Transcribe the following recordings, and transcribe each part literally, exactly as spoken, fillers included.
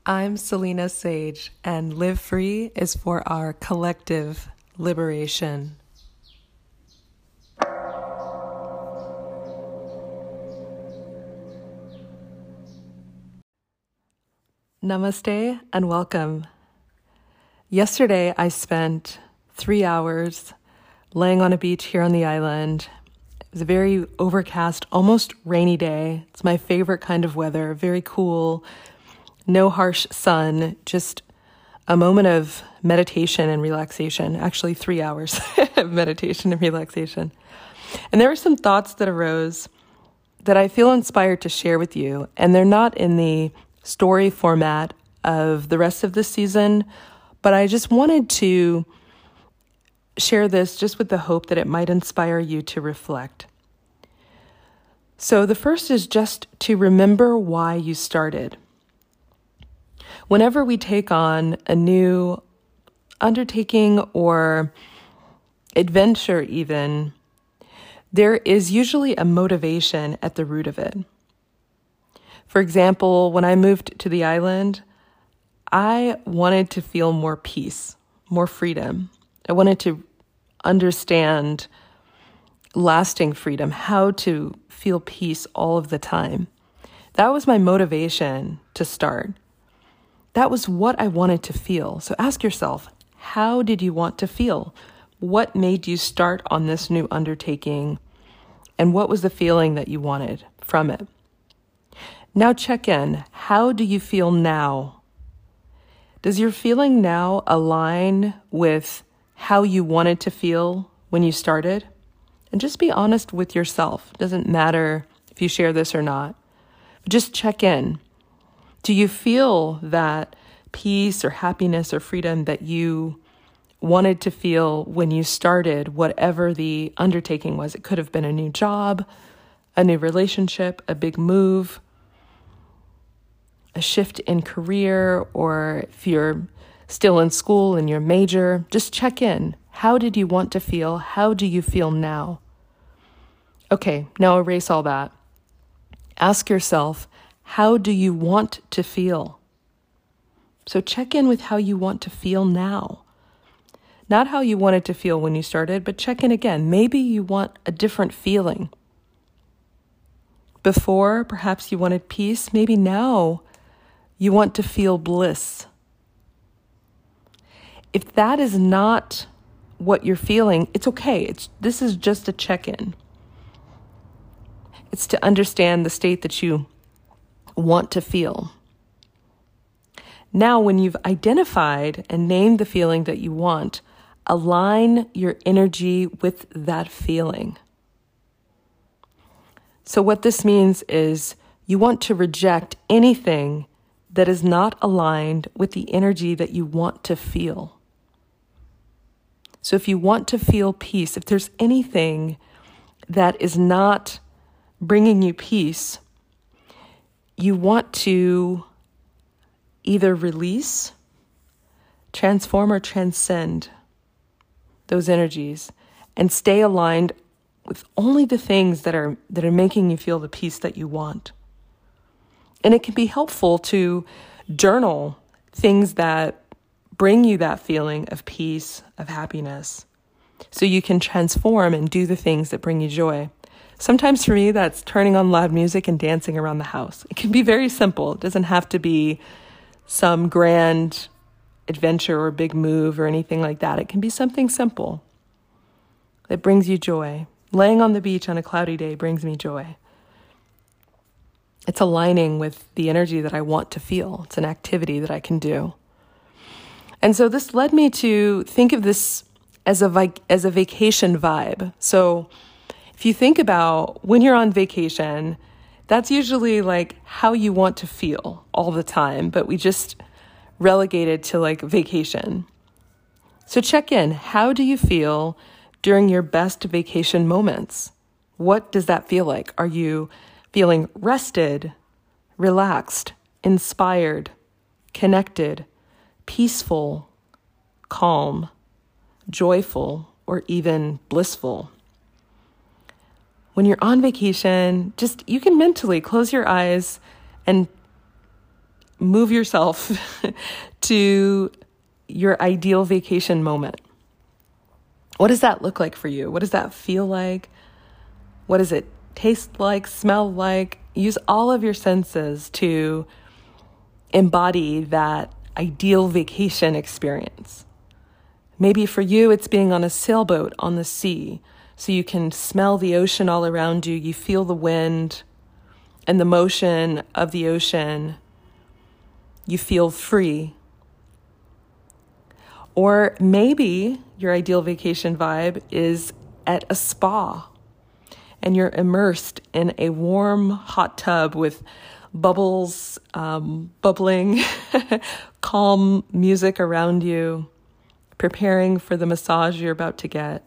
I'm Selena Sage, and Live Free is for our collective liberation. Namaste and welcome. Yesterday, I spent three hours laying on a beach here on the island. It was a very overcast, almost rainy day. It's my favorite kind of weather, very cool. No harsh sun, just a moment of meditation and relaxation. Actually, three hours of meditation and relaxation. And there were some thoughts that arose that I feel inspired to share with you. And they're not in the story format of the rest of the season, but I just wanted to share this just with the hope that it might inspire you to reflect. So the first is just to remember why you started. Whenever we take on a new undertaking or adventure even, there is usually a motivation at the root of it. For example, when I moved to the island, I wanted to feel more peace, more freedom. I wanted to understand lasting freedom, how to feel peace all of the time. That was my motivation to start. That was what I wanted to feel. So ask yourself, how did you want to feel? What made you start on this new undertaking? And what was the feeling that you wanted from it? Now check in. How do you feel now? Does your feeling now align with how you wanted to feel when you started? And just be honest with yourself. It doesn't matter if you share this or not. Just check in. Do you feel that peace or happiness or freedom that you wanted to feel when you started whatever the undertaking was? It could have been a new job, a new relationship, a big move, a shift in career, or if you're still in school and your major, just check in. How did you want to feel? How do you feel now? Okay, now erase all that. Ask yourself, how do you want to feel? So check in with how you want to feel now. Not how you wanted to feel when you started, but check in again. Maybe you want a different feeling. Before, perhaps you wanted peace. Maybe now you want to feel bliss. If that is not what you're feeling, it's okay. It's, this is just a check-in. It's to understand the state that you want to feel. Now, when you've identified and named the feeling that you want, align your energy with that feeling. So what this means is you want to reject anything that is not aligned with the energy that you want to feel. So if you want to feel peace, if there's anything that is not bringing you peace, you want to either release, transform, or transcend those energies and stay aligned with only the things that are that are making you feel the peace that you want. And it can be helpful to journal things that bring you that feeling of peace, of happiness, so you can transform and do the things that bring you joy. Sometimes for me, that's turning on loud music and dancing around the house. It can be very simple. It doesn't have to be some grand adventure or big move or anything like that. It can be something simple that brings you joy. Laying on the beach on a cloudy day brings me joy. It's aligning with the energy that I want to feel. It's an activity that I can do. And so this led me to think of this as a vi- as a vacation vibe. So if you think about when you're on vacation, that's usually like how you want to feel all the time, but we just relegate it to like vacation. So check in. How do you feel during your best vacation moments? What does that feel like? Are you feeling rested, relaxed, inspired, connected, peaceful, calm, joyful, or even blissful? When you're on vacation, just you can mentally close your eyes and move yourself to your ideal vacation moment. What does that look like for you? What does that feel like? What does it taste like, smell like? Use all of your senses to embody that ideal vacation experience. Maybe for you, it's being on a sailboat on the sea, so you can smell the ocean all around you. You feel the wind and the motion of the ocean. You feel free. Or maybe your ideal vacation vibe is at a spa, and you're immersed in a warm hot tub with bubbles, um, bubbling, calm music around you, preparing for the massage you're about to get.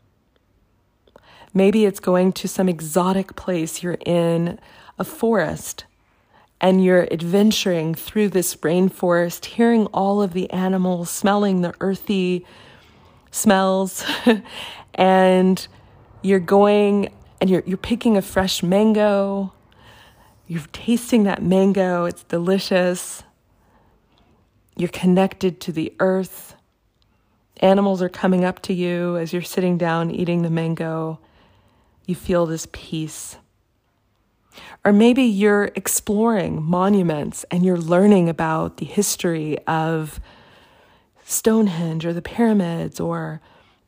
Maybe it's going to some exotic place. You're in a forest and you're adventuring through this rainforest, hearing all of the animals, smelling the earthy smells, and you're going and you're you're picking a fresh mango. You're tasting that mango. It's delicious. You're connected to the earth. Animals are coming up to you as you're sitting down eating the mango. You feel this peace. Or maybe you're exploring monuments and you're learning about the history of Stonehenge or the pyramids or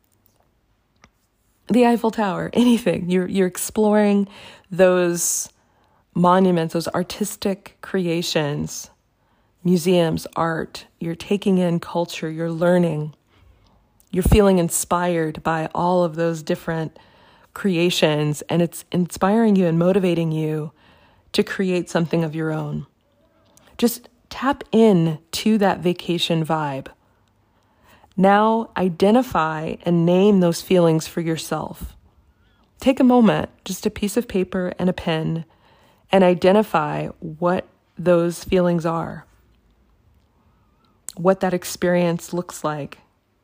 the Eiffel Tower, anything. You're you're exploring those monuments, those artistic creations, museums, art. You're taking in culture, you're learning. You're feeling inspired by all of those different creations, and it's inspiring you and motivating you to create something of your own. Just tap in to that vacation vibe. Now identify and name those feelings for yourself. Take a moment, just a piece of paper and a pen, and identify what those feelings are, what that experience looks like.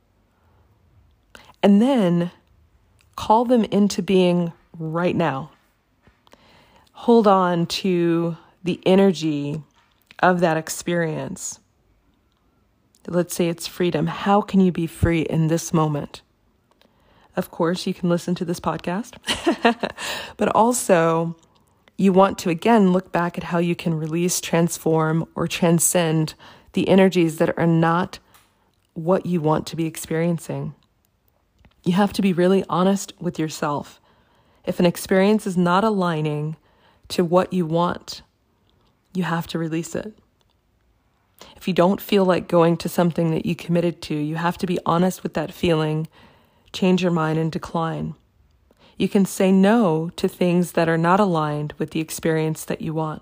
And then call them into being right now. Hold on to the energy of that experience. Let's say it's freedom. How can you be free in this moment? Of course, you can listen to this podcast, but also you want to, again, look back at how you can release, transform, or transcend the energies that are not what you want to be experiencing. You have to be really honest with yourself. If an experience is not aligning to what you want, you have to release it. If you don't feel like going to something that you committed to, you have to be honest with that feeling, change your mind, and decline. You can say no to things that are not aligned with the experience that you want.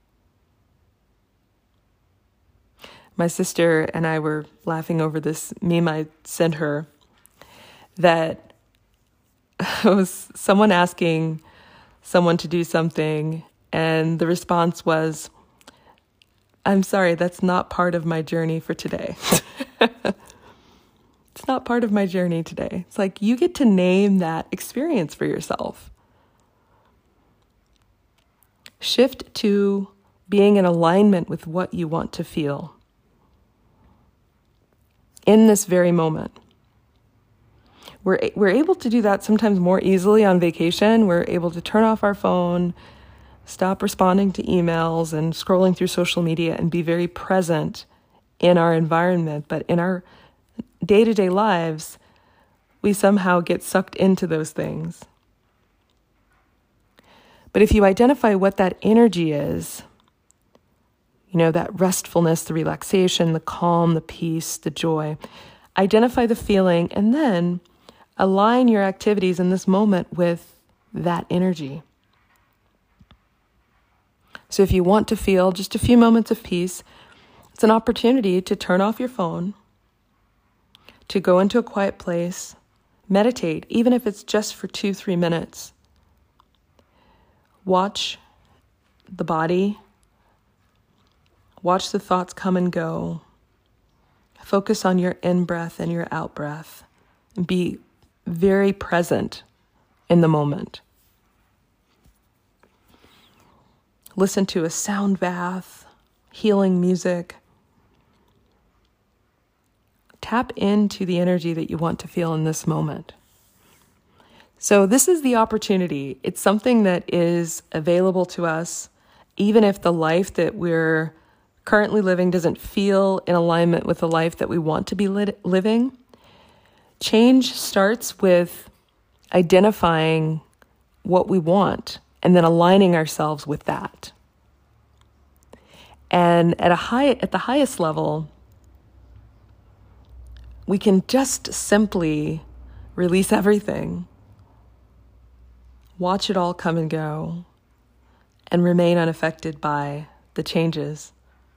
My sister and I were laughing over this meme I sent her that was someone asking someone to do something, and the response was, "I'm sorry, that's not part of my journey for today." It's not part of my journey today. It's like you get to name that experience for yourself. Shift to being in alignment with what you want to feel in this very moment. We're we're able to do that sometimes more easily on vacation. We're able to turn off our phone, stop responding to emails and scrolling through social media, and be very present in our environment. But in our day-to-day lives, we somehow get sucked into those things. But if you identify what that energy is, you know, that restfulness, the relaxation, the calm, the peace, the joy, identify the feeling, and then align your activities in this moment with that energy. So if you want to feel just a few moments of peace, it's an opportunity to turn off your phone, to go into a quiet place, meditate, even if it's just for two, three minutes. Watch the body, watch the thoughts come and go. Focus on your in-breath and your out-breath, and be very present in the moment. Listen to a sound bath, healing music. Tap into the energy that you want to feel in this moment. So this is the opportunity. It's something that is available to us, even if the life that we're currently living doesn't feel in alignment with the life that we want to be li- living. Change starts with identifying what we want and then aligning ourselves with that. And at a high, at the highest level, we can just simply release everything, watch it all come and go, and remain unaffected by the changes.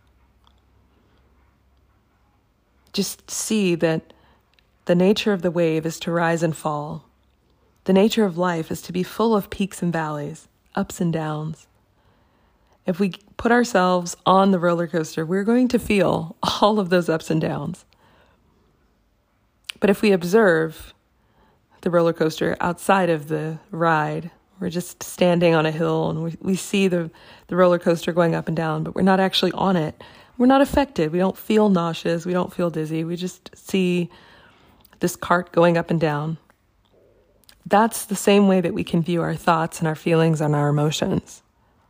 Just see that the nature of the wave is to rise and fall. The nature of life is to be full of peaks and valleys, ups and downs. If we put ourselves on the roller coaster, we're going to feel all of those ups and downs. But if we observe the roller coaster outside of the ride, we're just standing on a hill and we, we see the, the roller coaster going up and down, but we're not actually on it. We're not affected. We don't feel nauseous. We don't feel dizzy. We just see this cart going up and down. That's the same way that we can view our thoughts and our feelings and our emotions.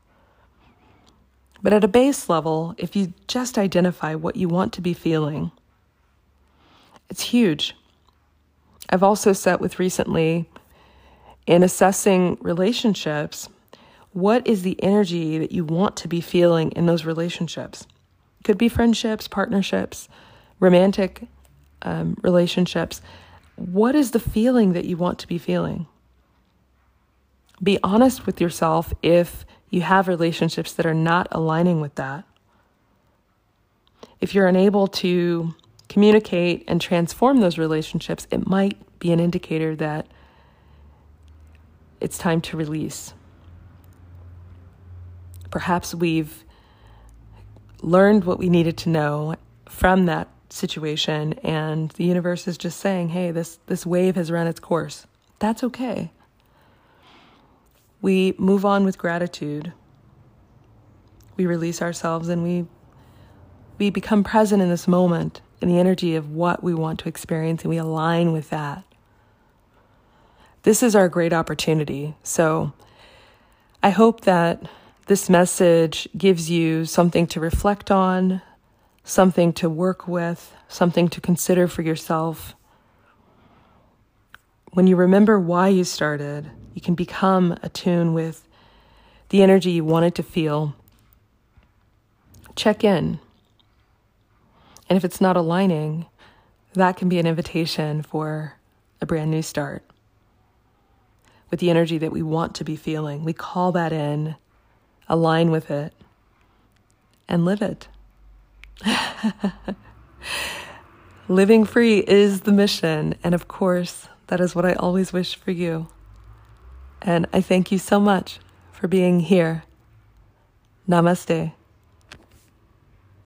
But at a base level, if you just identify what you want to be feeling, it's huge. I've also sat with recently in assessing relationships, what is the energy that you want to be feeling in those relationships? It could be friendships, partnerships, romantic um, relationships. What is the feeling that you want to be feeling? Be honest with yourself if you have relationships that are not aligning with that. If you're unable to communicate and transform those relationships, it might be an indicator that it's time to release. Perhaps we've learned what we needed to know from that situation, and the universe is just saying, hey, this, this wave has run its course. That's okay. We move on with gratitude. We release ourselves and we we become present in this moment, in the energy of what we want to experience, and we align with that. This is our great opportunity. So I hope that this message gives you something to reflect on, something to work with, something to consider for yourself. When you remember why you started, you can become attuned with the energy you wanted to feel. Check in. And if it's not aligning, that can be an invitation for a brand new start with the energy that we want to be feeling. We call that in, align with it, and live it. Living free is the mission. And of course, that is what I always wish for you. And I thank you so much for being here. Namaste.